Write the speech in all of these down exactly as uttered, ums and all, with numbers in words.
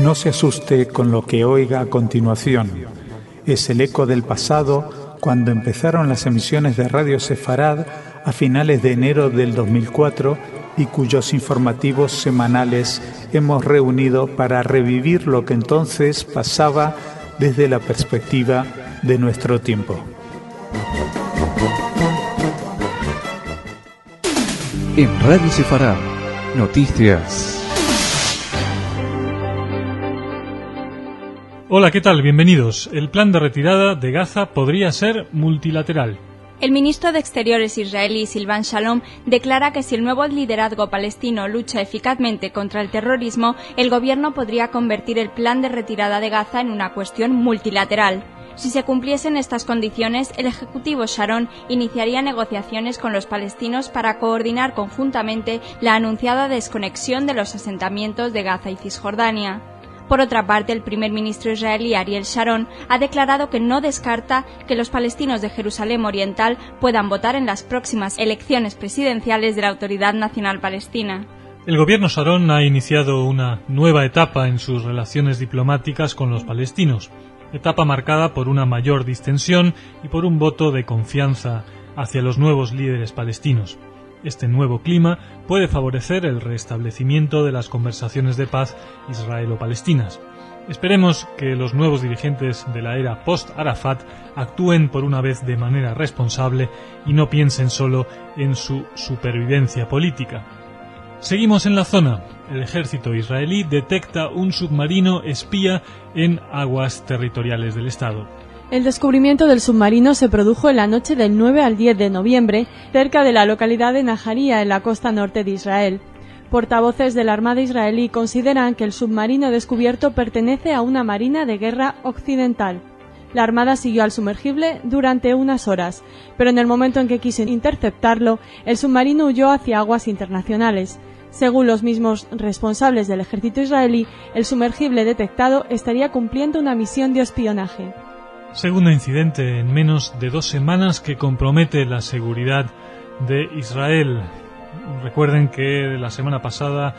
No se asuste con lo que oiga a continuación. Es el eco del pasado cuando empezaron las emisiones de Radio Sefarad a finales de enero del dos mil cuatro y cuyos informativos semanales hemos reunido para revivir lo que entonces pasaba desde la perspectiva de nuestro tiempo. En Radio Sefarad, noticias. Hola, ¿qué tal? Bienvenidos. El plan de retirada de Gaza podría ser multilateral. El ministro de Exteriores israelí Silvan Shalom declara que si el nuevo liderazgo palestino lucha eficazmente contra el terrorismo, el gobierno podría convertir el plan de retirada de Gaza en una cuestión multilateral. Si se cumpliesen estas condiciones, el ejecutivo Sharon iniciaría negociaciones con los palestinos para coordinar conjuntamente la anunciada desconexión de los asentamientos de Gaza y Cisjordania. Por otra parte, el primer ministro israelí Ariel Sharon ha declarado que no descarta que los palestinos de Jerusalén Oriental puedan votar en las próximas elecciones presidenciales de la Autoridad Nacional Palestina. El gobierno Sharon ha iniciado una nueva etapa en sus relaciones diplomáticas con los palestinos, etapa marcada por una mayor distensión y por un voto de confianza hacia los nuevos líderes palestinos. Este nuevo clima puede favorecer el restablecimiento de las conversaciones de paz israelo-palestinas. Esperemos que los nuevos dirigentes de la era post-Arafat actúen por una vez de manera responsable y no piensen solo en su supervivencia política. Seguimos en la zona. El ejército israelí detecta un submarino espía en aguas territoriales del Estado. El descubrimiento del submarino se produjo en la noche del nueve al diez de noviembre, cerca de la localidad de Najaría, en la costa norte de Israel. Portavoces de la Armada israelí consideran que el submarino descubierto pertenece a una marina de guerra occidental. La Armada siguió al sumergible durante unas horas, pero en el momento en que quiso interceptarlo, el submarino huyó hacia aguas internacionales. Según los mismos responsables del ejército israelí, el sumergible detectado estaría cumpliendo una misión de espionaje. Segundo incidente en menos de dos semanas que compromete la seguridad de Israel. Recuerden que la semana pasada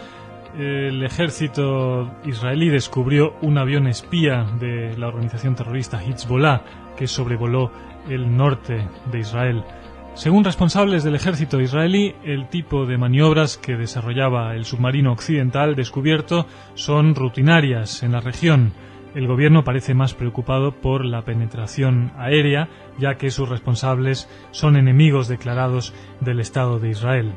el ejército israelí descubrió un avión espía de la organización terrorista Hezbollah que sobrevoló el norte de Israel. Según responsables del ejército israelí, el tipo de maniobras que desarrollaba el submarino occidental descubierto son rutinarias en la región. El gobierno parece más preocupado por la penetración aérea, ya que sus responsables son enemigos declarados del Estado de Israel.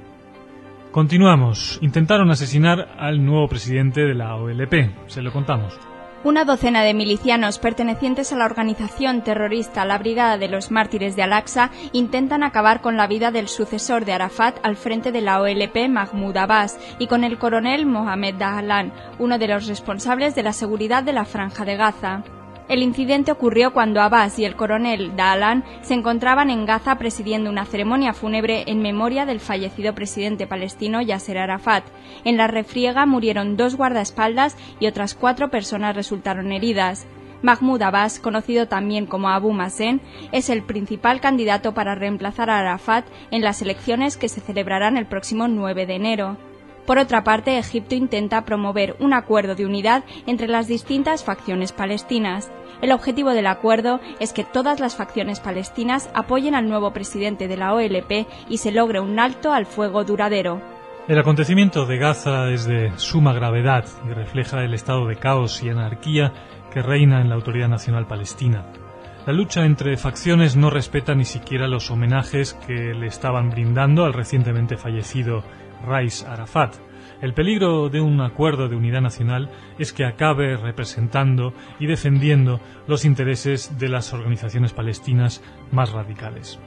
Continuamos. Intentaron asesinar al nuevo presidente de la O L P. Se lo contamos. Una docena de milicianos pertenecientes a la organización terrorista La Brigada de los Mártires de Al-Aqsa intentan acabar con la vida del sucesor de Arafat al frente de la O L P, Mahmoud Abbas, y con el coronel Mohamed Dahlan, uno de los responsables de la seguridad de la Franja de Gaza. El incidente ocurrió cuando Abbas y el coronel Dahlan se encontraban en Gaza presidiendo una ceremonia fúnebre en memoria del fallecido presidente palestino Yasser Arafat. En la refriega murieron dos guardaespaldas y otras cuatro personas resultaron heridas. Mahmoud Abbas, conocido también como Abu Mazen, es el principal candidato para reemplazar a Arafat en las elecciones que se celebrarán el próximo nueve de enero. Por otra parte, Egipto intenta promover un acuerdo de unidad entre las distintas facciones palestinas. El objetivo del acuerdo es que todas las facciones palestinas apoyen al nuevo presidente de la O L P y se logre un alto al fuego duradero. El acontecimiento de Gaza es de suma gravedad y refleja el estado de caos y anarquía que reina en la Autoridad Nacional Palestina. La lucha entre facciones no respeta ni siquiera los homenajes que le estaban brindando al recientemente fallecido Rais Arafat. El peligro de un acuerdo de unidad nacional es que acabe representando y defendiendo los intereses de las organizaciones palestinas más radicales.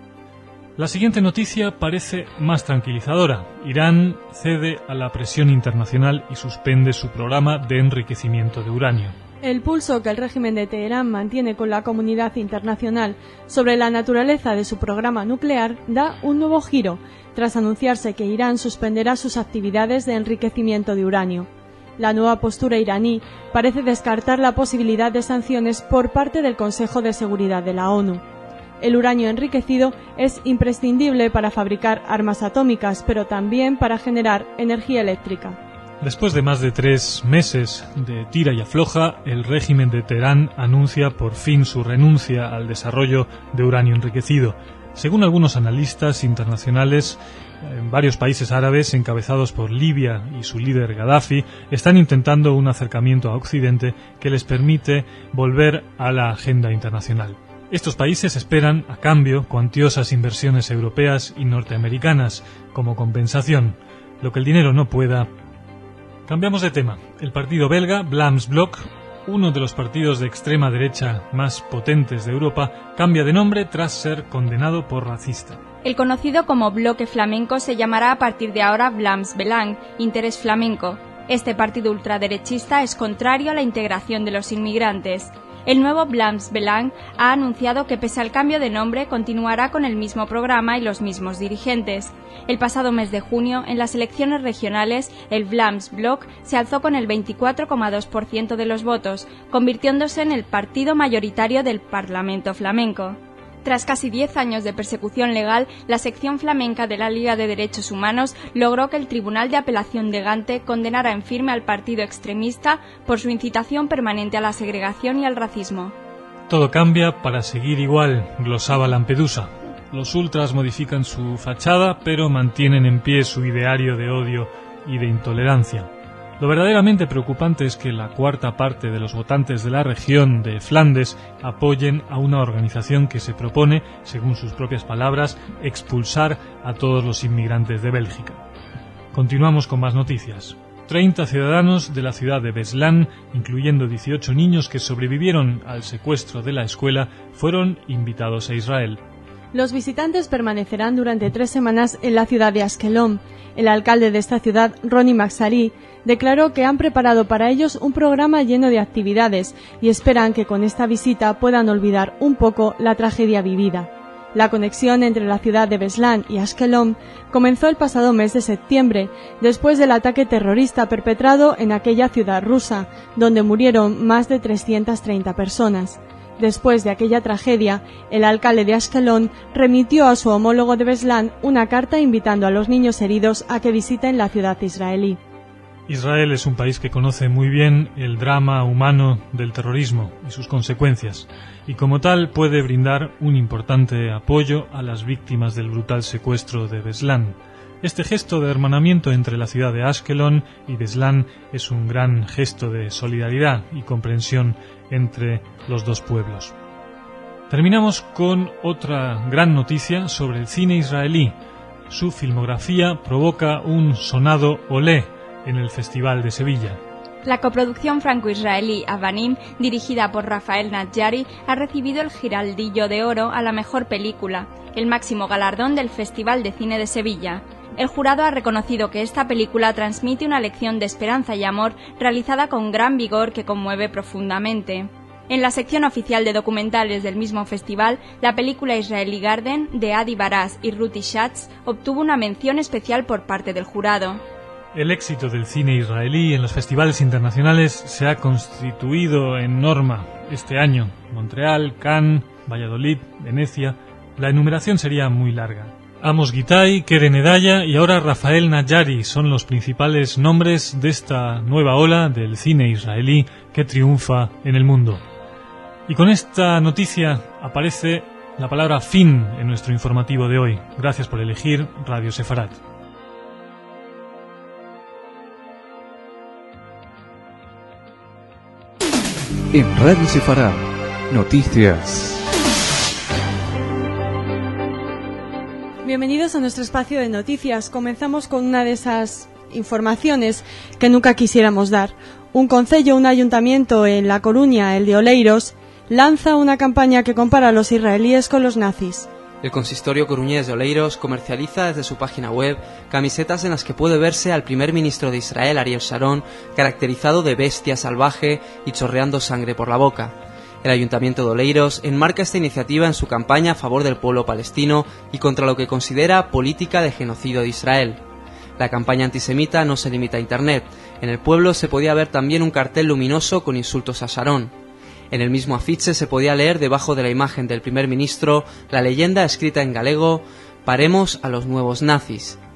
La siguiente noticia parece más tranquilizadora. Irán cede a la presión internacional y suspende su programa de enriquecimiento de uranio. El pulso que el régimen de Teherán mantiene con la comunidad internacional sobre la naturaleza de su programa nuclear da un nuevo giro, tras anunciarse que Irán suspenderá sus actividades de enriquecimiento de uranio. La nueva postura iraní parece descartar la posibilidad de sanciones por parte del Consejo de Seguridad de la ONU. El uranio enriquecido es imprescindible para fabricar armas atómicas, pero también para generar energía eléctrica. Después de más de tres meses de tira y afloja, el régimen de Teherán anuncia por fin su renuncia al desarrollo de uranio enriquecido. Según algunos analistas internacionales, en varios países árabes, encabezados por Libia y su líder Gaddafi, están intentando un acercamiento a Occidente que les permite volver a la agenda internacional. Estos países esperan, a cambio, cuantiosas inversiones europeas y norteamericanas como compensación. Lo que el dinero no pueda. Cambiamos de tema. El partido belga Vlaams Blok, uno de los partidos de extrema derecha más potentes de Europa, cambia de nombre tras ser condenado por racista. El conocido como Bloque Flamenco se llamará a partir de ahora Vlaams Belang, Interés Flamenco. Este partido ultraderechista es contrario a la integración de los inmigrantes. El nuevo Vlaams Belang ha anunciado que pese al cambio de nombre continuará con el mismo programa y los mismos dirigentes. El pasado mes de junio, en las elecciones regionales, el Vlaams Blok se alzó con el veinticuatro coma dos por ciento de los votos, convirtiéndose en el partido mayoritario del Parlamento flamenco. Tras casi diez años de persecución legal, la sección flamenca de la Liga de Derechos Humanos logró que el Tribunal de Apelación de Gante condenara en firme al partido extremista por su incitación permanente a la segregación y al racismo. Todo cambia para seguir igual, glosaba Lampedusa. Los ultras modifican su fachada, pero mantienen en pie su ideario de odio y de intolerancia. Lo verdaderamente preocupante es que la cuarta parte de los votantes de la región de Flandes apoyen a una organización que se propone, según sus propias palabras, expulsar a todos los inmigrantes de Bélgica. Continuamos con más noticias. treinta ciudadanos de la ciudad de Beslan, incluyendo dieciocho niños que sobrevivieron al secuestro de la escuela, fueron invitados a Israel. Los visitantes permanecerán durante tres semanas en la ciudad de Ashkelon. El alcalde de esta ciudad, Ronnie Maxari, declaró que han preparado para ellos un programa lleno de actividades y esperan que con esta visita puedan olvidar un poco la tragedia vivida. La conexión entre la ciudad de Beslan y Ashkelon comenzó el pasado mes de septiembre, después del ataque terrorista perpetrado en aquella ciudad rusa, donde murieron más de trescientas treinta personas. Después de aquella tragedia, el alcalde de Ashkelon remitió a su homólogo de Beslan una carta invitando a los niños heridos a que visiten la ciudad israelí. Israel es un país que conoce muy bien el drama humano del terrorismo y sus consecuencias, y como tal puede brindar un importante apoyo a las víctimas del brutal secuestro de Beslan. Este gesto de hermanamiento entre la ciudad de Ashkelon y Beslan es un gran gesto de solidaridad y comprensión entre los dos pueblos. Terminamos con otra gran noticia sobre el cine israelí. Su filmografía provoca un sonado olé en el Festival de Sevilla. La coproducción franco-israelí Avanim, dirigida por Rafael Nadjari, ha recibido el Giraldillo de Oro a la mejor película, el máximo galardón del Festival de Cine de Sevilla. El jurado ha reconocido que esta película transmite una lección de esperanza y amor realizada con gran vigor que conmueve profundamente. En la sección oficial de documentales del mismo festival, la película israelí Garden, de Adi Baraz y Ruti Schatz, obtuvo una mención especial por parte del jurado. El éxito del cine israelí en los festivales internacionales se ha constituido en norma este año. Montreal, Cannes, Valladolid, Venecia. La enumeración sería muy larga. Amos Gitay, Keren Edaya y ahora Rafael Nadjari son los principales nombres de esta nueva ola del cine israelí que triunfa en el mundo. Y con esta noticia aparece la palabra fin en nuestro informativo de hoy. Gracias por elegir Radio Sefarad. En Radio Sefarad, noticias. Bienvenidos a nuestro espacio de noticias. Comenzamos con una de esas informaciones que nunca quisiéramos dar. Un concello, un ayuntamiento en La Coruña, el de Oleiros, lanza una campaña que compara a los israelíes con los nazis. El consistorio coruñés de Oleiros comercializa desde su página web camisetas en las que puede verse al primer ministro de Israel, Ariel Sharon, caracterizado de bestia salvaje y chorreando sangre por la boca. El Ayuntamiento de Oleiros enmarca esta iniciativa en su campaña a favor del pueblo palestino y contra lo que considera política de genocidio de Israel. La campaña antisemita no se limita a Internet. En el pueblo se podía ver también un cartel luminoso con insultos a Sharon. En el mismo afiche se podía leer debajo de la imagen del primer ministro la leyenda escrita en galego: «Paremos a los nuevos nazis».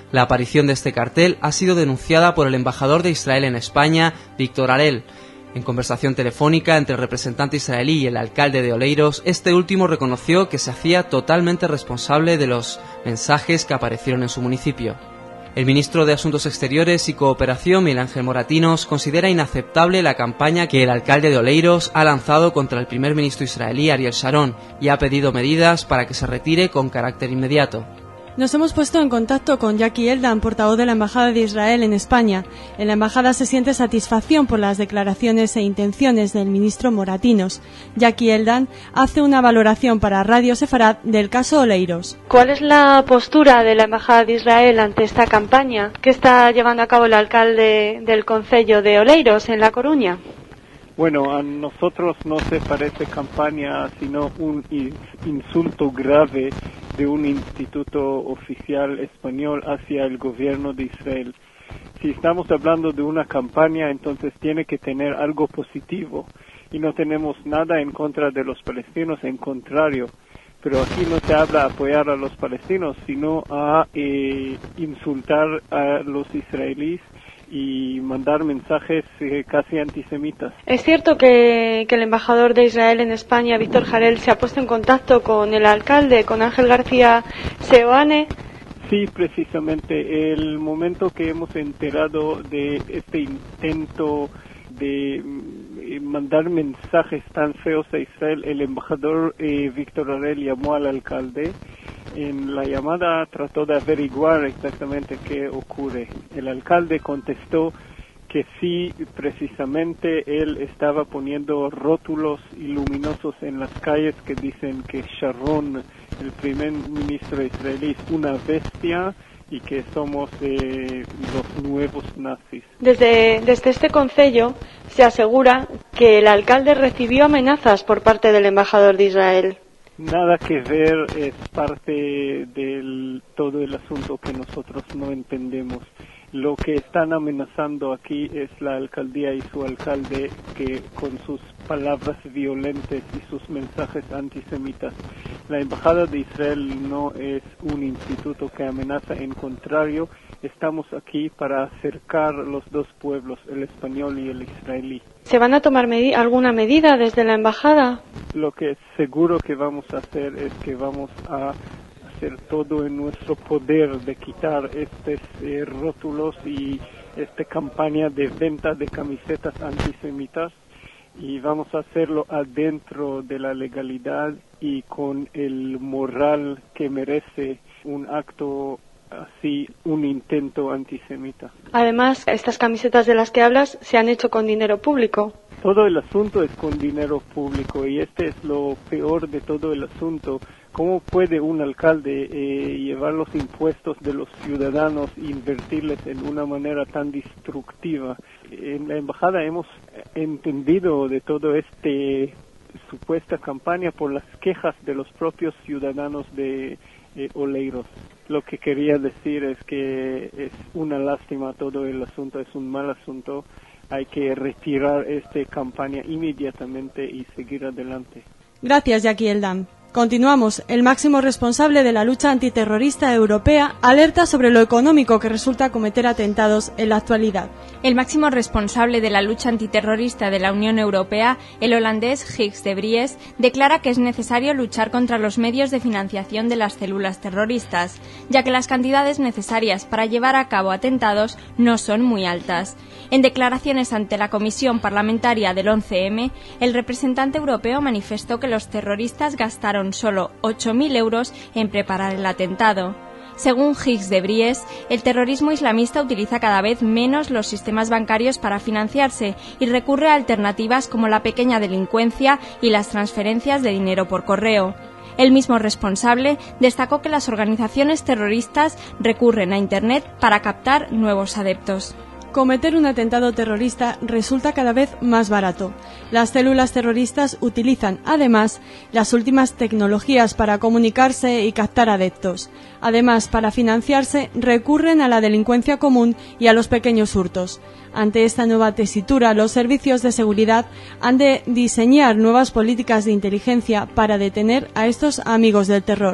La aparición de este cartel ha sido denunciada por el embajador de Israel en España, Víctor Harel. En conversación telefónica entre el representante israelí y el alcalde de Oleiros, este último reconoció que se hacía totalmente responsable de los mensajes que aparecieron en su municipio. El ministro de Asuntos Exteriores y Cooperación, Miguel Ángel Moratinos, considera inaceptable la campaña que el alcalde de Oleiros ha lanzado contra el primer ministro israelí Ariel Sharon y ha pedido medidas para que se retire con carácter inmediato. Nos hemos puesto en contacto con Jackie Eldan, portavoz de la Embajada de Israel en España. En la Embajada se siente satisfacción por las declaraciones e intenciones del ministro Moratinos. Jackie Eldan hace una valoración para Radio Sefarad del caso Oleiros. ¿Cuál es la postura de la Embajada de Israel ante esta campaña que está llevando a cabo el alcalde del concello de Oleiros, en La Coruña? Bueno, a nosotros no se parece campaña, sino un insulto grave de un instituto oficial español hacia el gobierno de Israel. Si estamos hablando de una campaña, entonces tiene que tener algo positivo. Y no tenemos nada en contra de los palestinos, en contrario. Pero aquí no se habla de apoyar a los palestinos, sino a eh, insultar a los israelíes y mandar mensajes eh, casi antisemitas. Es cierto que, que el embajador de Israel en España, Víctor Harel, se ha puesto en contacto con el alcalde, con Ángel García Seoane. Sí, precisamente. El momento que hemos enterado de este intento de mm, mandar mensajes tan feos a Israel, el embajador eh, Víctor Harel llamó al alcalde. En la llamada trató de averiguar exactamente qué ocurre. El alcalde contestó que sí, precisamente él estaba poniendo rótulos luminosos en las calles que dicen que Sharon, el primer ministro israelí, es una bestia y que somos eh, los nuevos nazis. Desde, desde este concello se asegura que el alcalde recibió amenazas por parte del embajador de Israel. Nada que ver, es parte del todo el asunto que nosotros no entendemos. Lo que están amenazando aquí es la alcaldía y su alcalde, que con sus palabras violentas y sus mensajes antisemitas. La embajada de Israel no es un instituto que amenaza, en contrario, estamos aquí para acercar los dos pueblos, el español y el israelí. ¿Se van a tomar medi- alguna medida desde la embajada? Lo que seguro que vamos a hacer es que vamos a hacer todo en nuestro poder de quitar estos eh, rótulos y esta campaña de venta de camisetas antisemitas, y vamos a hacerlo adentro de la legalidad y con el moral que merece un acto así, un intento antisemita. Además, estas camisetas de las que hablas se han hecho con dinero público. Todo el asunto es con dinero público y este es lo peor de todo el asunto. ¿Cómo puede un alcalde eh, llevar los impuestos de los ciudadanos e invertirles en una manera tan destructiva? En la embajada hemos entendido de todo este supuesta campaña por las quejas de los propios ciudadanos de eh, Oleiros. Lo que quería decir es que es una lástima todo el asunto, es un mal asunto. Hay que retirar esta campaña inmediatamente y seguir adelante. Gracias, Jackie Eldan. Continuamos. El máximo responsable de la lucha antiterrorista europea alerta sobre lo económico que resulta cometer atentados en la actualidad. El máximo responsable de la lucha antiterrorista de la Unión Europea, el holandés Gijs de Vries, declara que es necesario luchar contra los medios de financiación de las células terroristas, ya que las cantidades necesarias para llevar a cabo atentados no son muy altas. En declaraciones ante la Comisión Parlamentaria del once eme, el representante europeo manifestó que los terroristas gastaron solo ocho mil euros en preparar el atentado. Según Gijs de Vries, el terrorismo islamista utiliza cada vez menos los sistemas bancarios para financiarse y recurre a alternativas como la pequeña delincuencia y las transferencias de dinero por correo. El mismo responsable destacó que las organizaciones terroristas recurren a Internet para captar nuevos adeptos. Cometer un atentado terrorista resulta cada vez más barato. Las células terroristas utilizan, además, las últimas tecnologías para comunicarse y captar adeptos. Además, para financiarse, recurren a la delincuencia común y a los pequeños hurtos. Ante esta nueva tesitura, los servicios de seguridad han de diseñar nuevas políticas de inteligencia para detener a estos amigos del terror.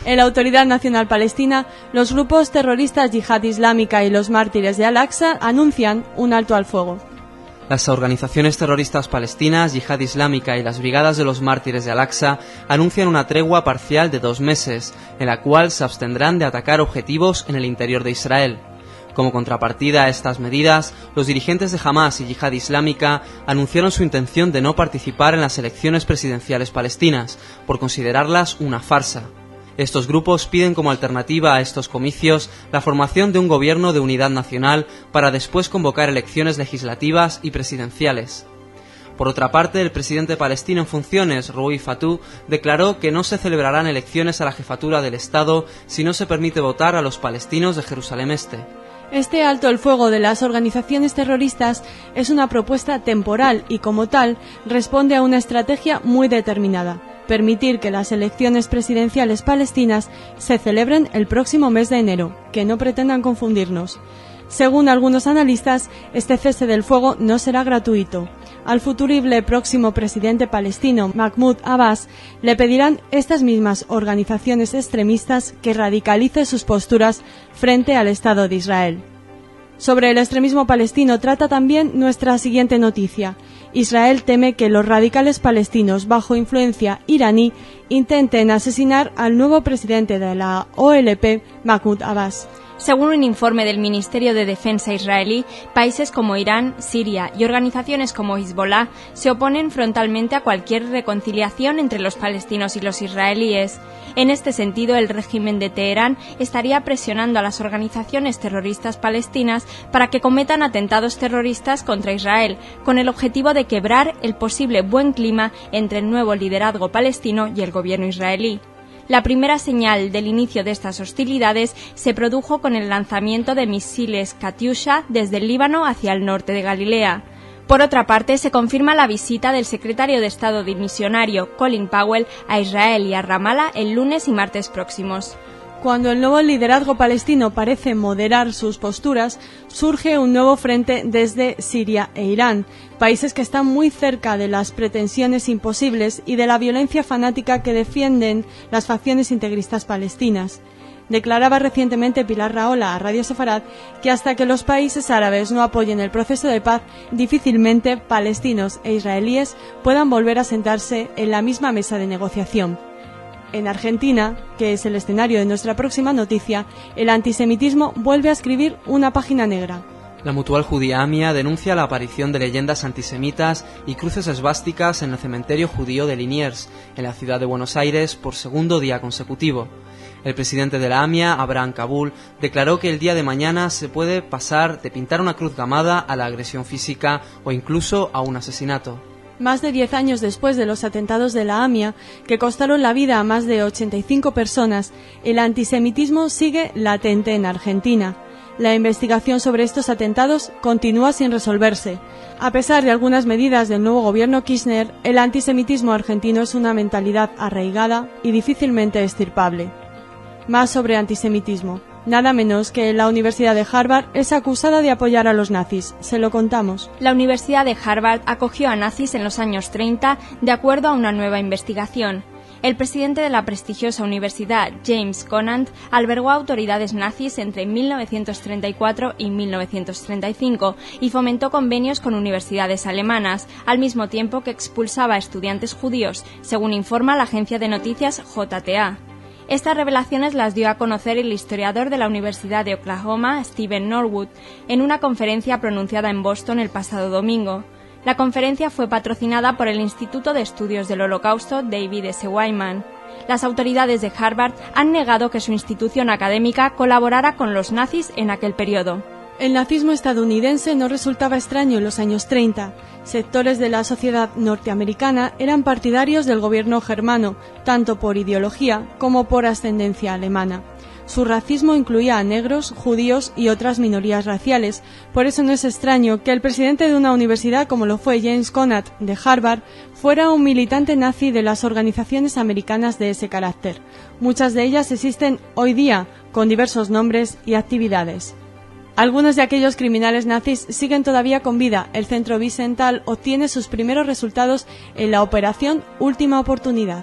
En la Autoridad Nacional Palestina, los grupos terroristas Yihad Islámica y los Mártires de Al-Aqsa anuncian un alto al fuego. Las organizaciones terroristas palestinas, Yihad Islámica y las Brigadas de los Mártires de Al-Aqsa anuncian una tregua parcial de dos meses, en la cual se abstendrán de atacar objetivos en el interior de Israel. Como contrapartida a estas medidas, los dirigentes de Hamás y Yihad Islámica anunciaron su intención de no participar en las elecciones presidenciales palestinas, por considerarlas una farsa. Estos grupos piden como alternativa a estos comicios la formación de un gobierno de unidad nacional para después convocar elecciones legislativas y presidenciales. Por otra parte, el presidente palestino en funciones, Rui Fatou, declaró que no se celebrarán elecciones a la jefatura del Estado si no se permite votar a los palestinos de Jerusalén Este. Este alto el fuego de las organizaciones terroristas es una propuesta temporal y, como tal, responde a una estrategia muy determinada: permitir que las elecciones presidenciales palestinas se celebren el próximo mes de enero, que no pretendan confundirnos. Según algunos analistas, este cese del fuego no será gratuito. Al futurible próximo presidente palestino, Mahmoud Abbas, le pedirán estas mismas organizaciones extremistas que radicalice sus posturas frente al Estado de Israel. Sobre el extremismo palestino trata también nuestra siguiente noticia. Israel teme que los radicales palestinos bajo influencia iraní intenten asesinar al nuevo presidente de la O L P, Mahmoud Abbas. Según un informe del Ministerio de Defensa israelí, países como Irán, Siria y organizaciones como Hezbollah se oponen frontalmente a cualquier reconciliación entre los palestinos y los israelíes. En este sentido, el régimen de Teherán estaría presionando a las organizaciones terroristas palestinas para que cometan atentados terroristas contra Israel, con el objetivo de quebrar el posible buen clima entre el nuevo liderazgo palestino y el gobierno israelí. La primera señal del inicio de estas hostilidades se produjo con el lanzamiento de misiles Katyusha desde el Líbano hacia el norte de Galilea. Por otra parte, se confirma la visita del secretario de Estado dimisionario Colin Powell a Israel y a Ramallah el lunes y martes próximos. Cuando el nuevo liderazgo palestino parece moderar sus posturas, surge un nuevo frente desde Siria e Irán, países que están muy cerca de las pretensiones imposibles y de la violencia fanática que defienden las facciones integristas palestinas. Declaraba recientemente Pilar Rahola a Radio Sefarad que hasta que los países árabes no apoyen el proceso de paz, difícilmente palestinos e israelíes puedan volver a sentarse en la misma mesa de negociación. En Argentina, que es el escenario de nuestra próxima noticia, el antisemitismo vuelve a escribir una página negra. La Mutual Judía AMIA denuncia la aparición de leyendas antisemitas y cruces esvásticas en el cementerio judío de Liniers, en la ciudad de Buenos Aires, por segundo día consecutivo. El presidente de la AMIA, Abraham Kabul, declaró que el día de mañana se puede pasar de pintar una cruz gamada a la agresión física o incluso a un asesinato. Más de diez años después de los atentados de la AMIA, que costaron la vida a más de ochenta y cinco personas, el antisemitismo sigue latente en Argentina. La investigación sobre estos atentados continúa sin resolverse. A pesar de algunas medidas del nuevo gobierno Kirchner, el antisemitismo argentino es una mentalidad arraigada y difícilmente extirpable. Más sobre antisemitismo. Nada menos que la Universidad de Harvard es acusada de apoyar a los nazis. Se lo contamos. La Universidad de Harvard acogió a nazis en los años treinta de acuerdo a una nueva investigación. El presidente de la prestigiosa universidad, James Conant, albergó a autoridades nazis entre mil novecientos treinta y cuatro y mil novecientos treinta y cinco y fomentó convenios con universidades alemanas, al mismo tiempo que expulsaba a estudiantes judíos, según informa la agencia de noticias J T A. Estas revelaciones las dio a conocer el historiador de la Universidad de Oklahoma, Stephen Norwood, en una conferencia pronunciada en Boston el pasado domingo. La conferencia fue patrocinada por el Instituto de Estudios del Holocausto David S. Wyman. Las autoridades de Harvard han negado que su institución académica colaborara con los nazis en aquel periodo. El nazismo estadounidense no resultaba extraño en los años treinta. Sectores de la sociedad norteamericana eran partidarios del gobierno germano, tanto por ideología como por ascendencia alemana. Su racismo incluía a negros, judíos y otras minorías raciales. Por eso no es extraño que el presidente de una universidad como lo fue James Conant de Harvard fuera un militante nazi de las organizaciones americanas de ese carácter. Muchas de ellas existen hoy día con diversos nombres y actividades. Algunos de aquellos criminales nazis siguen todavía con vida. El Centro Wiesenthal obtiene sus primeros resultados en la Operación Última Oportunidad.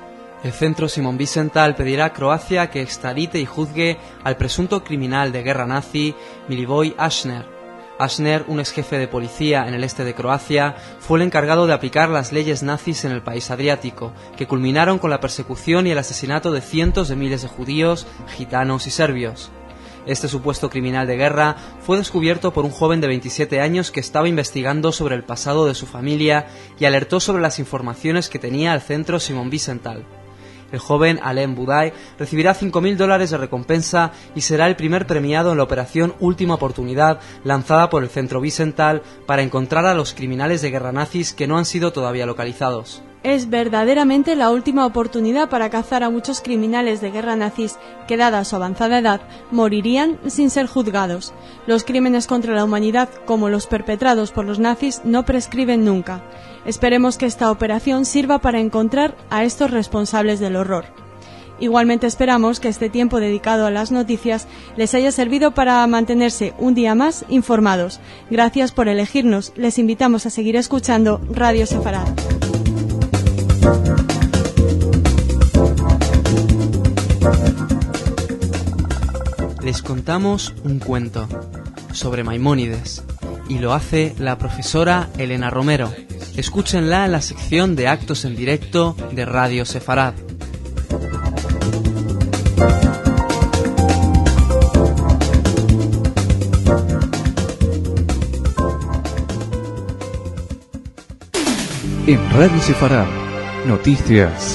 El Centro Simon Wiesenthal pedirá a Croacia que extradite y juzgue al presunto criminal de guerra nazi Milivoje Ašner. Ašner, un ex jefe de policía en el este de Croacia, fue el encargado de aplicar las leyes nazis en el país adriático, que culminaron con la persecución y el asesinato de cientos de miles de judíos, gitanos y serbios. Este supuesto criminal de guerra fue descubierto por un joven de veintisiete años que estaba investigando sobre el pasado de su familia y alertó sobre las informaciones que tenía el Centro Simon Wiesenthal. El joven Alem Budai recibirá cinco mil dólares de recompensa y será el primer premiado en la operación Última Oportunidad lanzada por el Centro Wiesenthal para encontrar a los criminales de guerra nazis que no han sido todavía localizados. Es verdaderamente la última oportunidad para cazar a muchos criminales de guerra nazis que, dada su avanzada edad, morirían sin ser juzgados. Los crímenes contra la humanidad, como los perpetrados por los nazis, no prescriben nunca. Esperemos que esta operación sirva para encontrar a estos responsables del horror. Igualmente esperamos que este tiempo dedicado a las noticias les haya servido para mantenerse un día más informados. Gracias por elegirnos. Les invitamos a seguir escuchando Radio Sefarad. Les contamos un cuento sobre Maimónides y lo hace la profesora Elena Romero. Escúchenla en la sección de actos en directo de Radio Sefarad. En Radio Sefarad, noticias.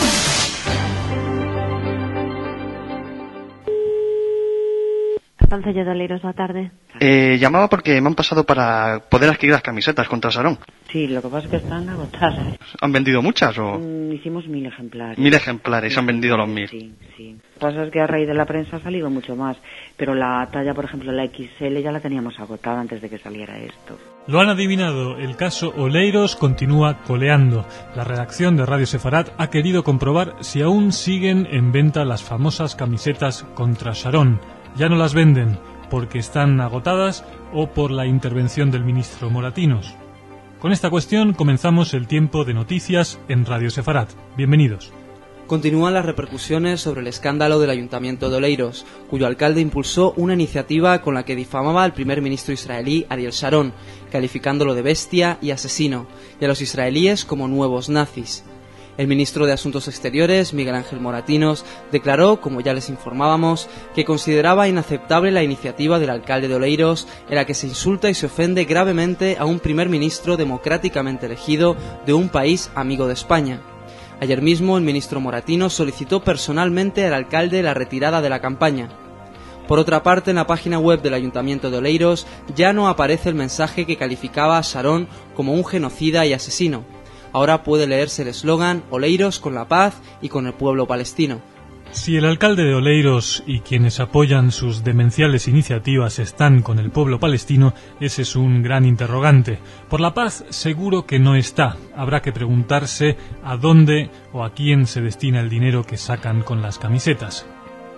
Concello de Oleiros, boa tarde. Eh, llamaba porque me han pasado para poder adquirir las camisetas contra Sarón. Sí, lo que pasa es que están agotadas. ¿Han vendido muchas o...? Mm, hicimos mil ejemplares. Mil ejemplares, sí, han vendido los mil. Sí, sí. Lo que pasa es que a raíz de la prensa ha salido mucho más, pero la talla, por ejemplo, la equis ele ya la teníamos agotada antes de que saliera esto. Lo han adivinado, el caso Oleiros continúa coleando. La redacción de Radio Sefarad ha querido comprobar si aún siguen en venta las famosas camisetas contra Sharon. Ya no las venden porque están agotadas o por la intervención del ministro Moratinos. Con esta cuestión comenzamos el tiempo de noticias en Radio Sefarad. Bienvenidos. Continúan las repercusiones sobre el escándalo del Ayuntamiento de Oleiros, cuyo alcalde impulsó una iniciativa con la que difamaba al primer ministro israelí Ariel Sharon, calificándolo de bestia y asesino, y a los israelíes como nuevos nazis. El ministro de Asuntos Exteriores, Miguel Ángel Moratinos, declaró, como ya les informábamos, que consideraba inaceptable la iniciativa del alcalde de Oleiros en la que se insulta y se ofende gravemente a un primer ministro democráticamente elegido de un país amigo de España. Ayer mismo, el ministro Moratinos solicitó personalmente al alcalde la retirada de la campaña. Por otra parte, en la página web del Ayuntamiento de Oleiros ya no aparece el mensaje que calificaba a Sharon como un genocida y asesino. Ahora puede leerse el eslogan Oleiros con la paz y con el pueblo palestino. Si el alcalde de Oleiros y quienes apoyan sus demenciales iniciativas están con el pueblo palestino, ese es un gran interrogante. Por la paz seguro que no está. Habrá que preguntarse a dónde o a quién se destina el dinero que sacan con las camisetas.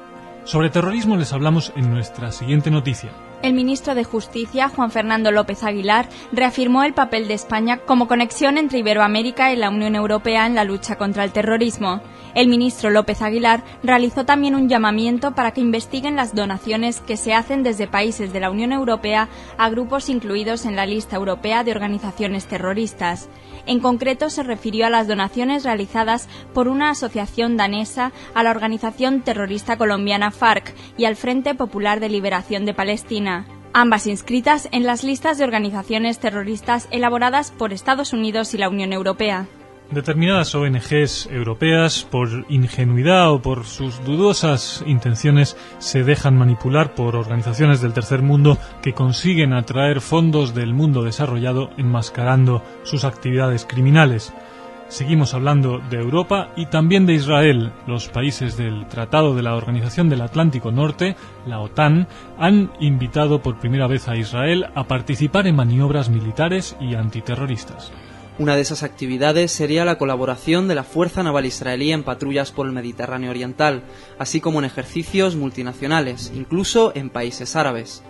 Sobre terrorismo les hablamos en nuestra siguiente noticia. El ministro de Justicia, Juan Fernando López Aguilar, reafirmó el papel de España como conexión entre Iberoamérica y la Unión Europea en la lucha contra el terrorismo. El ministro López Aguilar realizó también un llamamiento para que investiguen las donaciones que se hacen desde países de la Unión Europea a grupos incluidos en la lista europea de organizaciones terroristas. En concreto, se refirió a las donaciones realizadas por una asociación danesa a la organización terrorista colombiana FARC y al Frente Popular de Liberación de Palestina, ambas inscritas en las listas de organizaciones terroristas elaboradas por Estados Unidos y la Unión Europea. Determinadas O N Ges europeas, por ingenuidad o por sus dudosas intenciones, se dejan manipular por organizaciones del tercer mundo que consiguen atraer fondos del mundo desarrollado enmascarando sus actividades criminales. Seguimos hablando de Europa y también de Israel. Los países del Tratado de la Organización del Atlántico Norte, la OTAN, han invitado por primera vez a Israel a participar en maniobras militares y antiterroristas. Una de esas actividades sería la colaboración de la Fuerza Naval Israelí en patrullas por el Mediterráneo Oriental, así como en ejercicios multinacionales, incluso en países árabes.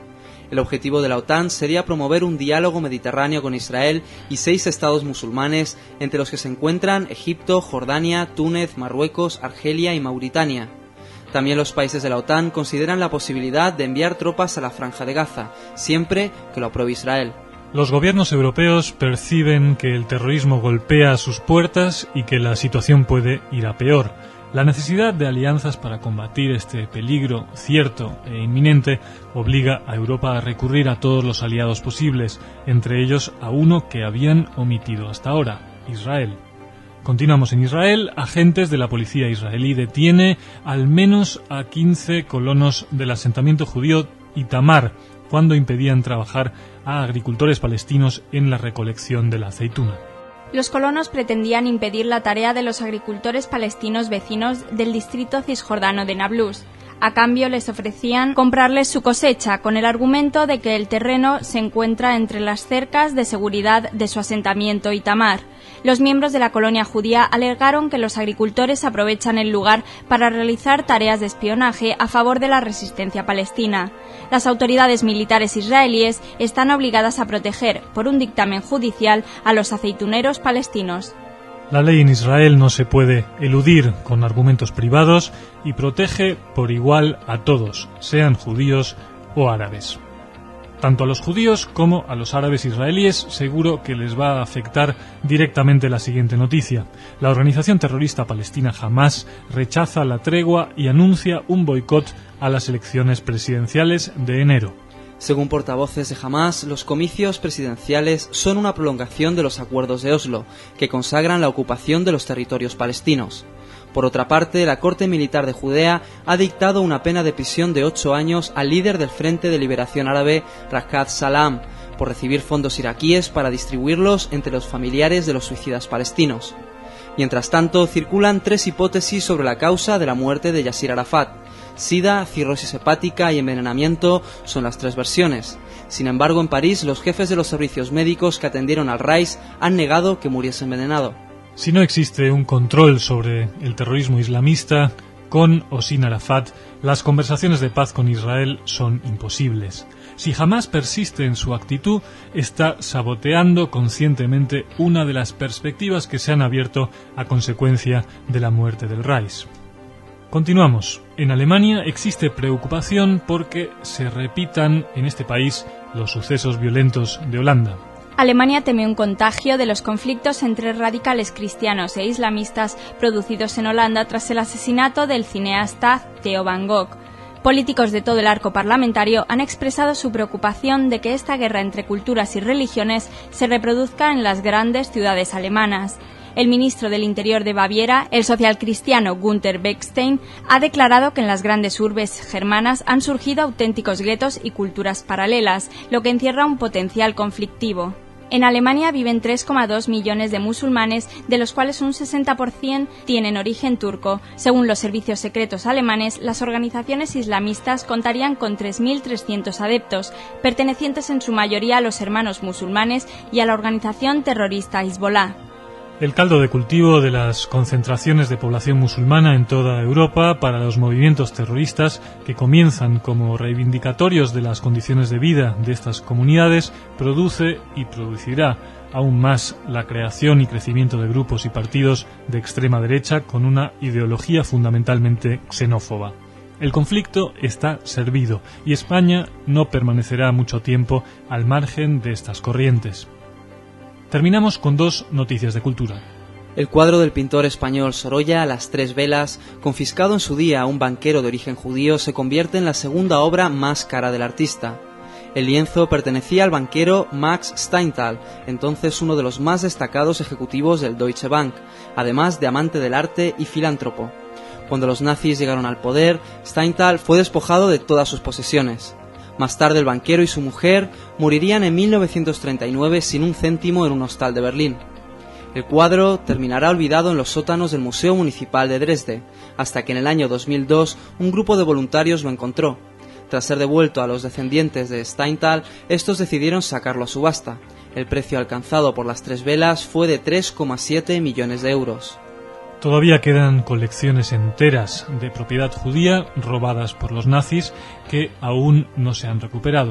El objetivo de la OTAN sería promover un diálogo mediterráneo con Israel y seis estados musulmanes, entre los que se encuentran Egipto, Jordania, Túnez, Marruecos, Argelia y Mauritania. También los países de la OTAN consideran la posibilidad de enviar tropas a la Franja de Gaza, siempre que lo apruebe Israel. Los gobiernos europeos perciben que el terrorismo golpea a sus puertas y que la situación puede ir a peor. La necesidad de alianzas para combatir este peligro cierto e inminente obliga a Europa a recurrir a todos los aliados posibles, entre ellos a uno que habían omitido hasta ahora, Israel. Continuamos en Israel. Agentes de la policía israelí detiene al menos a quince colonos del asentamiento judío Itamar cuando impedían trabajar a agricultores palestinos en la recolección de la aceituna. Los colonos pretendían impedir la tarea de los agricultores palestinos vecinos del distrito cisjordano de Nablus. A cambio les ofrecían comprarles su cosecha con el argumento de que el terreno se encuentra entre las cercas de seguridad de su asentamiento Itamar. Los miembros de la colonia judía alegaron que los agricultores aprovechan el lugar para realizar tareas de espionaje a favor de la resistencia palestina. Las autoridades militares israelíes están obligadas a proteger, por un dictamen judicial, a los aceituneros palestinos. La ley en Israel no se puede eludir con argumentos privados y protege por igual a todos, sean judíos o árabes. Tanto a los judíos como a los árabes israelíes seguro que les va a afectar directamente la siguiente noticia. La organización terrorista palestina Hamás rechaza la tregua y anuncia un boicot a las elecciones presidenciales de enero. Según portavoces de Hamás, los comicios presidenciales son una prolongación de los acuerdos de Oslo, que consagran la ocupación de los territorios palestinos. Por otra parte, la Corte Militar de Judea ha dictado una pena de prisión de ocho años al líder del Frente de Liberación Árabe, Raqat Salam, por recibir fondos iraquíes para distribuirlos entre los familiares de los suicidas palestinos. Mientras tanto, circulan tres hipótesis sobre la causa de la muerte de Yasir Arafat. SIDA, cirrosis hepática y envenenamiento son las tres versiones. Sin embargo, en París, los jefes de los servicios médicos que atendieron al Rais han negado que muriese envenenado. Si no existe un control sobre el terrorismo islamista, con o sin Arafat, las conversaciones de paz con Israel son imposibles. Si Hamás persiste en su actitud, está saboteando conscientemente una de las perspectivas que se han abierto a consecuencia de la muerte del Rais. Continuamos. En Alemania existe preocupación porque se repitan en este país los sucesos violentos de Holanda. Alemania teme un contagio de los conflictos entre radicales cristianos e islamistas producidos en Holanda tras el asesinato del cineasta Theo van Gogh. Políticos de todo el arco parlamentario han expresado su preocupación de que esta guerra entre culturas y religiones se reproduzca en las grandes ciudades alemanas. El ministro del Interior de Baviera, el socialcristiano Günther Beckstein, ha declarado que en las grandes urbes germanas han surgido auténticos guetos y culturas paralelas, lo que encierra un potencial conflictivo. En Alemania viven tres coma dos millones de musulmanes, de los cuales un sesenta por ciento tienen origen turco. Según los servicios secretos alemanes, las organizaciones islamistas contarían con tres mil trescientos adeptos, pertenecientes en su mayoría a los hermanos musulmanes y a la organización terrorista Hezbollah. El caldo de cultivo de las concentraciones de población musulmana en toda Europa para los movimientos terroristas que comienzan como reivindicatorios de las condiciones de vida de estas comunidades produce y producirá aún más la creación y crecimiento de grupos y partidos de extrema derecha con una ideología fundamentalmente xenófoba. El conflicto está servido y España no permanecerá mucho tiempo al margen de estas corrientes. Terminamos con dos noticias de cultura. El cuadro del pintor español Sorolla, Las tres velas, confiscado en su día a un banquero de origen judío, se convierte en la segunda obra más cara del artista. El lienzo pertenecía al banquero Max Steinthal, entonces uno de los más destacados ejecutivos del Deutsche Bank, además de amante del arte y filántropo. Cuando los nazis llegaron al poder, Steinthal fue despojado de todas sus posesiones. Más tarde el banquero y su mujer morirían en mil novecientos treinta y nueve sin un céntimo en un hostal de Berlín. El cuadro terminará olvidado en los sótanos del Museo Municipal de Dresde, hasta que en el año dos mil dos un grupo de voluntarios lo encontró. Tras ser devuelto a los descendientes de Steinthal, estos decidieron sacarlo a subasta. El precio alcanzado por Las tres velas fue de tres coma siete millones de euros. Todavía quedan colecciones enteras de propiedad judía robadas por los nazis que aún no se han recuperado.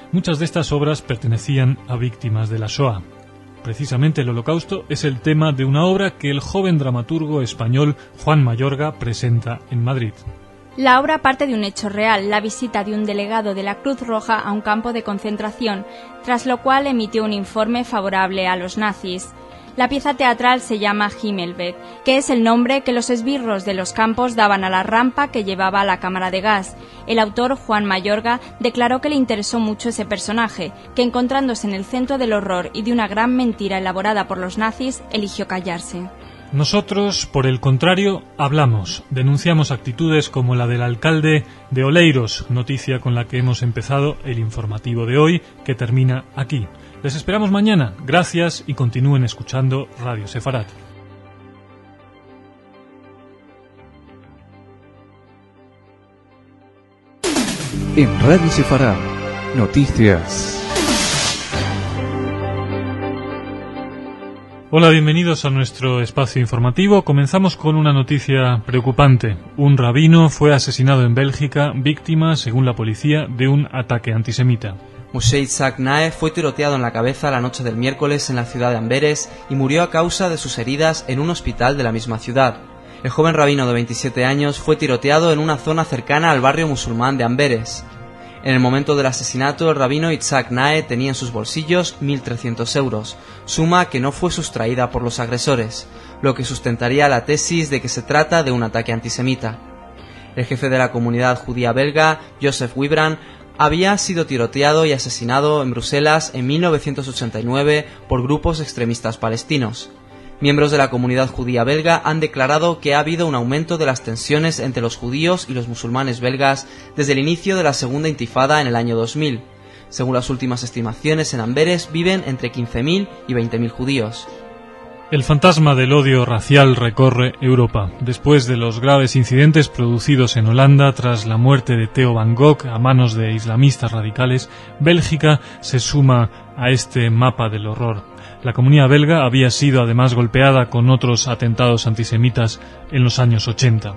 Muchas de estas obras pertenecían a víctimas de la Shoah. Precisamente el Holocausto es el tema de una obra que el joven dramaturgo español Juan Mayorga presenta en Madrid. La obra parte de un hecho real, la visita de un delegado de la Cruz Roja a un campo de concentración, tras lo cual emitió un informe favorable a los nazis. La pieza teatral se llama Himmelweg, que es el nombre que los esbirros de los campos daban a la rampa que llevaba a la cámara de gas. El autor, Juan Mayorga, declaró que le interesó mucho ese personaje, que encontrándose en el centro del horror y de una gran mentira elaborada por los nazis, eligió callarse. Nosotros, por el contrario, hablamos, denunciamos actitudes como la del alcalde de Oleiros, noticia con la que hemos empezado el informativo de hoy, que termina aquí. Les esperamos mañana. Gracias y continúen escuchando Radio Sefarad. En Radio Sefarad, noticias. Hola, bienvenidos a nuestro espacio informativo. Comenzamos con una noticia preocupante. Un rabino fue asesinado en Bélgica, víctima, según la policía, de un ataque antisemita. Moshe Isaac Nae fue tiroteado en la cabeza la noche del miércoles en la ciudad de Amberes y murió a causa de sus heridas en un hospital de la misma ciudad. El joven rabino de veintisiete años fue tiroteado en una zona cercana al barrio musulmán de Amberes. En el momento del asesinato, el rabino Isaac Nae tenía en sus bolsillos mil trescientos euros, suma que no fue sustraída por los agresores, lo que sustentaría la tesis de que se trata de un ataque antisemita. El jefe de la comunidad judía belga, Joseph Wibran, había sido tiroteado y asesinado en Bruselas en mil novecientos ochenta y nueve por grupos extremistas palestinos. Miembros de la comunidad judía belga han declarado que ha habido un aumento de las tensiones entre los judíos y los musulmanes belgas desde el inicio de la segunda intifada en el año dos mil. Según las últimas estimaciones, en Amberes viven entre quince mil y veinte mil judíos. El fantasma del odio racial recorre Europa. Después de los graves incidentes producidos en Holanda tras la muerte de Theo van Gogh a manos de islamistas radicales, Bélgica se suma a este mapa del horror. La comunidad belga había sido además golpeada con otros atentados antisemitas en los años ochenta.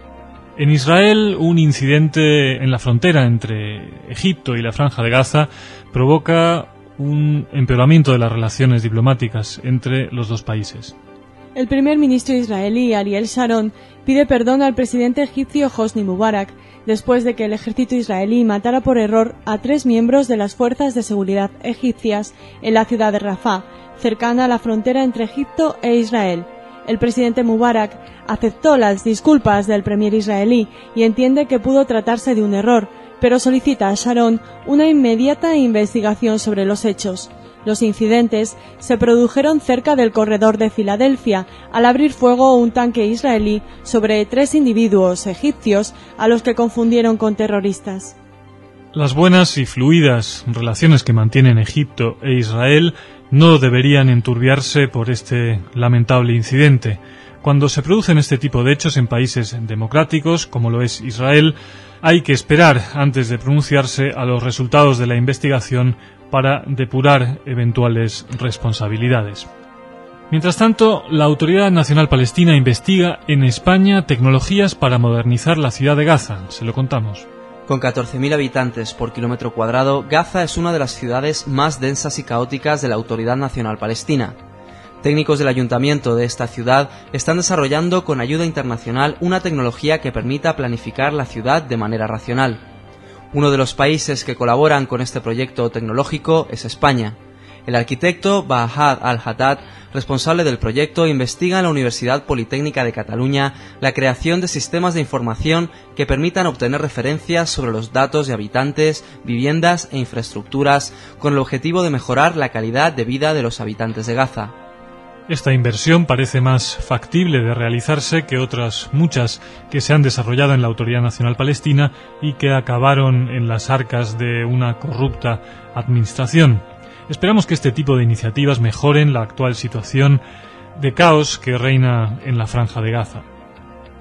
En Israel, un incidente en la frontera entre Egipto y la Franja de Gaza provoca un empeoramiento de las relaciones diplomáticas entre los dos países. El primer ministro israelí, Ariel Sharon, pide perdón al presidente egipcio Hosni Mubarak después de que el ejército israelí matara por error a tres miembros de las fuerzas de seguridad egipcias en la ciudad de Rafah, cercana a la frontera entre Egipto e Israel. El presidente Mubarak aceptó las disculpas del premier israelí y entiende que pudo tratarse de un error, pero solicita a Sharon una inmediata investigación sobre los hechos. Los incidentes se produjeron cerca del corredor de Filadelfia al abrir fuego un tanque israelí sobre tres individuos egipcios a los que confundieron con terroristas. Las buenas y fluidas relaciones que mantienen Egipto e Israel no deberían enturbiarse por este lamentable incidente. Cuando se producen este tipo de hechos en países democráticos, como lo es Israel, hay que esperar antes de pronunciarse a los resultados de la investigación para depurar eventuales responsabilidades. Mientras tanto, la Autoridad Nacional Palestina investiga en España tecnologías para modernizar la ciudad de Gaza. Se lo contamos. Con catorce mil habitantes por kilómetro cuadrado, Gaza es una de las ciudades más densas y caóticas de la Autoridad Nacional Palestina. Técnicos del ayuntamiento de esta ciudad están desarrollando con ayuda internacional una tecnología que permita planificar la ciudad de manera racional. Uno de los países que colaboran con este proyecto tecnológico es España. El arquitecto Bahad Al-Haddad, responsable del proyecto, investiga en la Universidad Politécnica de Cataluña la creación de sistemas de información que permitan obtener referencias sobre los datos de habitantes, viviendas e infraestructuras con el objetivo de mejorar la calidad de vida de los habitantes de Gaza. Esta inversión parece más factible de realizarse que otras muchas que se han desarrollado en la Autoridad Nacional Palestina y que acabaron en las arcas de una corrupta administración. Esperamos que este tipo de iniciativas mejoren la actual situación de caos que reina en la Franja de Gaza.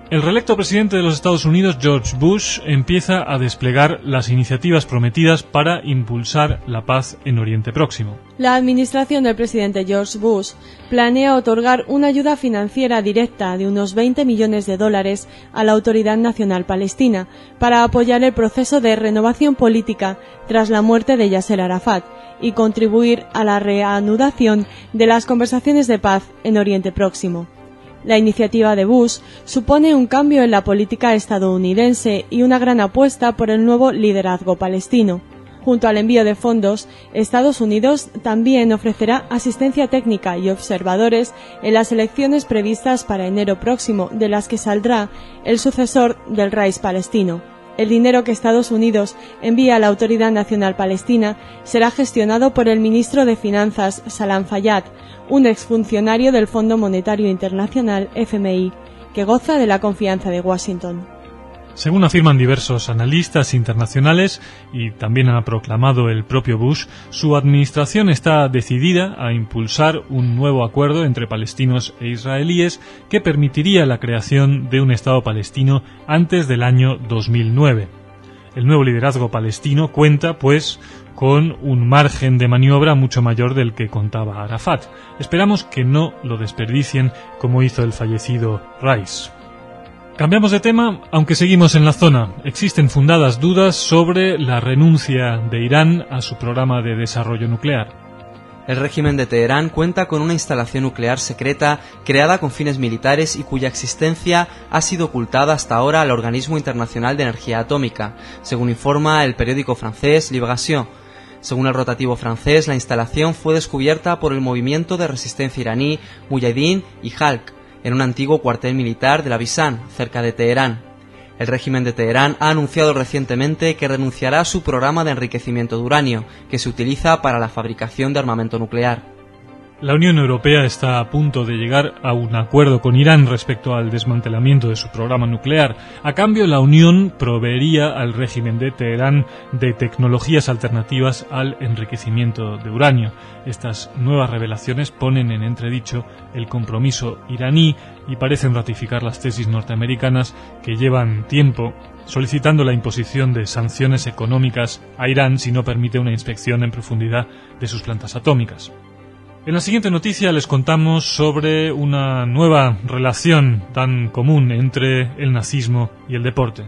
El reelecto presidente de los Estados Unidos, George Bush, empieza a desplegar las iniciativas prometidas para impulsar la paz en Oriente Próximo. La administración del presidente George Bush planea otorgar una ayuda financiera directa de unos veinte millones de dólares a la Autoridad Nacional Palestina para apoyar el proceso de renovación política tras la muerte de Yasser Arafat y contribuir a la reanudación de las conversaciones de paz en Oriente Próximo. La iniciativa de Bush supone un cambio en la política estadounidense y una gran apuesta por el nuevo liderazgo palestino. Junto al envío de fondos, Estados Unidos también ofrecerá asistencia técnica y observadores en las elecciones previstas para enero próximo, de las que saldrá el sucesor del Rais palestino. El dinero que Estados Unidos envía a la Autoridad Nacional Palestina será gestionado por el ministro de Finanzas, Salam Fayyad, un exfuncionario del Fondo Monetario Internacional, F M I, que goza de la confianza de Washington. Según afirman diversos analistas internacionales, y también ha proclamado el propio Bush, su administración está decidida a impulsar un nuevo acuerdo entre palestinos e israelíes que permitiría la creación de un Estado palestino antes del año dos mil nueve. El nuevo liderazgo palestino cuenta, pues, con un margen de maniobra mucho mayor del que contaba Arafat. Esperamos que no lo desperdicien como hizo el fallecido Rais. Cambiamos de tema, aunque seguimos en la zona. Existen fundadas dudas sobre la renuncia de Irán a su programa de desarrollo nuclear. El régimen de Teherán cuenta con una instalación nuclear secreta creada con fines militares y cuya existencia ha sido ocultada hasta ahora al Organismo Internacional de Energía Atómica, según informa el periódico francés Libération. Según el rotativo francés, la instalación fue descubierta por el movimiento de resistencia iraní Mujahideen y Halq, en un antiguo cuartel militar de la Bisan, cerca de Teherán. El régimen de Teherán ha anunciado recientemente que renunciará a su programa de enriquecimiento de uranio, que se utiliza para la fabricación de armamento nuclear. La Unión Europea está a punto de llegar a un acuerdo con Irán respecto al desmantelamiento de su programa nuclear. A cambio, la Unión proveería al régimen de Teherán de tecnologías alternativas al enriquecimiento de uranio. Estas nuevas revelaciones ponen en entredicho el compromiso iraní y parecen ratificar las tesis norteamericanas que llevan tiempo solicitando la imposición de sanciones económicas a Irán si no permite una inspección en profundidad de sus plantas atómicas. En la siguiente noticia les contamos sobre una nueva relación tan común entre el nazismo y el deporte.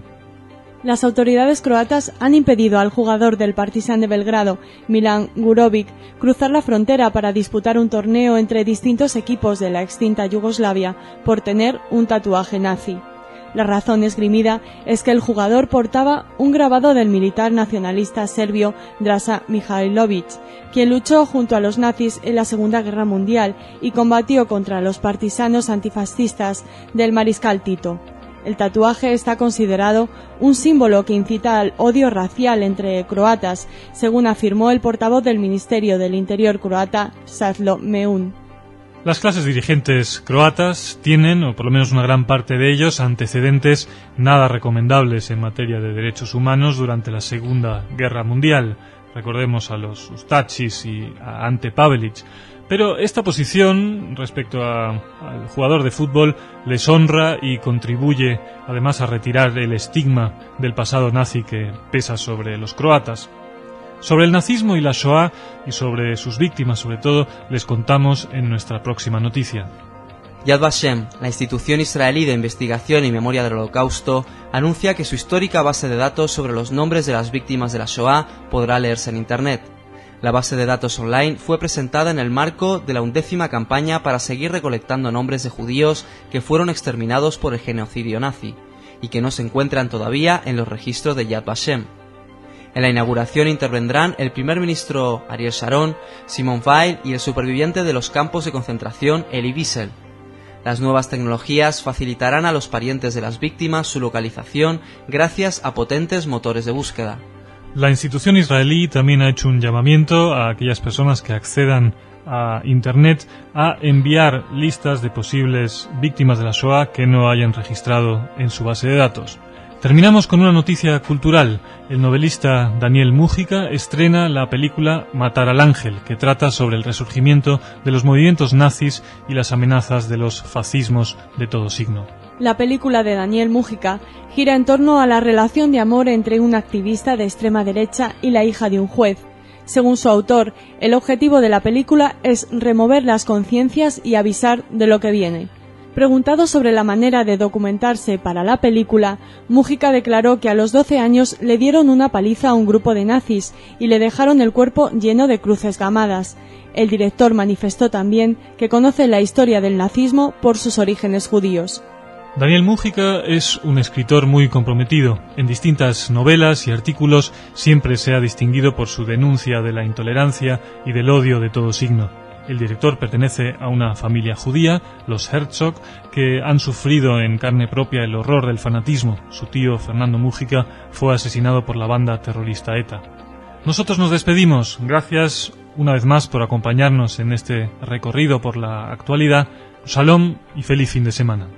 Las autoridades croatas han impedido al jugador del Partizan de Belgrado, Milan Gurovic, cruzar la frontera para disputar un torneo entre distintos equipos de la extinta Yugoslavia por tener un tatuaje nazi. La razón esgrimida es que el jugador portaba un grabado del militar nacionalista serbio Draža Mihajlović, quien luchó junto a los nazis en la Segunda Guerra Mundial y combatió contra los partisanos antifascistas del mariscal Tito. El tatuaje está considerado un símbolo que incita al odio racial entre croatas, según afirmó el portavoz del Ministerio del Interior croata, Laszlo Meun. Las clases dirigentes croatas tienen, o por lo menos una gran parte de ellos, antecedentes nada recomendables en materia de derechos humanos durante la Segunda Guerra Mundial. Recordemos a los Ustachis y a Ante Pavelić. Pero esta posición respecto a, al jugador de fútbol les honra y contribuye además a retirar el estigma del pasado nazi que pesa sobre los croatas. Sobre el nazismo y la Shoah, y sobre sus víctimas sobre todo, les contamos en nuestra próxima noticia. Yad Vashem, la institución israelí de investigación y memoria del Holocausto, anuncia que su histórica base de datos sobre los nombres de las víctimas de la Shoah podrá leerse en Internet. La base de datos online fue presentada en el marco de la undécima campaña para seguir recolectando nombres de judíos que fueron exterminados por el genocidio nazi, y que no se encuentran todavía en los registros de Yad Vashem. En la inauguración intervendrán el primer ministro Ariel Sharon, Simone Weil y el superviviente de los campos de concentración Elie Wiesel. Las nuevas tecnologías facilitarán a los parientes de las víctimas su localización gracias a potentes motores de búsqueda. La institución israelí también ha hecho un llamamiento a aquellas personas que accedan a Internet a enviar listas de posibles víctimas de la Shoah que no hayan registrado en su base de datos. Terminamos con una noticia cultural. El novelista Daniel Mújica estrena la película Matar al Ángel, que trata sobre el resurgimiento de los movimientos nazis y las amenazas de los fascismos de todo signo. La película de Daniel Múgica gira en torno a la relación de amor entre un activista de extrema derecha y la hija de un juez. Según su autor, el objetivo de la película es remover las conciencias y avisar de lo que viene. Preguntado sobre la manera de documentarse para la película, Múgica declaró que a los doce años le dieron una paliza a un grupo de nazis y le dejaron el cuerpo lleno de cruces gamadas. El director manifestó también que conoce la historia del nazismo por sus orígenes judíos. Daniel Múgica es un escritor muy comprometido. En distintas novelas y artículos siempre se ha distinguido por su denuncia de la intolerancia y del odio de todo signo. El director pertenece a una familia judía, los Herzog, que han sufrido en carne propia el horror del fanatismo. Su tío, Fernando Múgica, fue asesinado por la banda terrorista ETA. Nosotros nos despedimos. Gracias una vez más por acompañarnos en este recorrido por la actualidad. Shalom y feliz fin de semana.